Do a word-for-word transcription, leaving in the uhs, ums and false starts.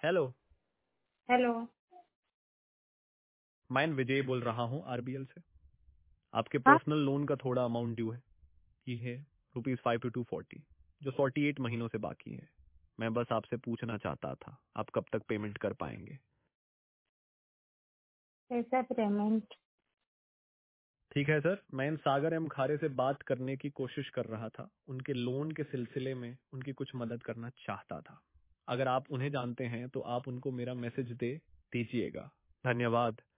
Hello. Hello. मैं विजय बोल रहा हूँ आरबीएल से। आपके हाँ, पर्सनल लोन का थोड़ा अमाउंट ड्यू है। ये है rupees five two two forty, जो फोर्टी एट महीनों से बाकी है। मैं बस आपसे पूछना चाहता था आप कब तक पेमेंट कर पाएंगे। कैसा पेमेंट? ठीक है सर, मैं सागर एम खारे से बात करने की कोशिश कर रहा था। उनके लोन के सिलसिले में उनकी कुछ मदद करना चाहता था। अगर आप उन्हें जानते हैं तो आप उनको मेरा मैसेज दे दीजिएगा। धन्यवाद।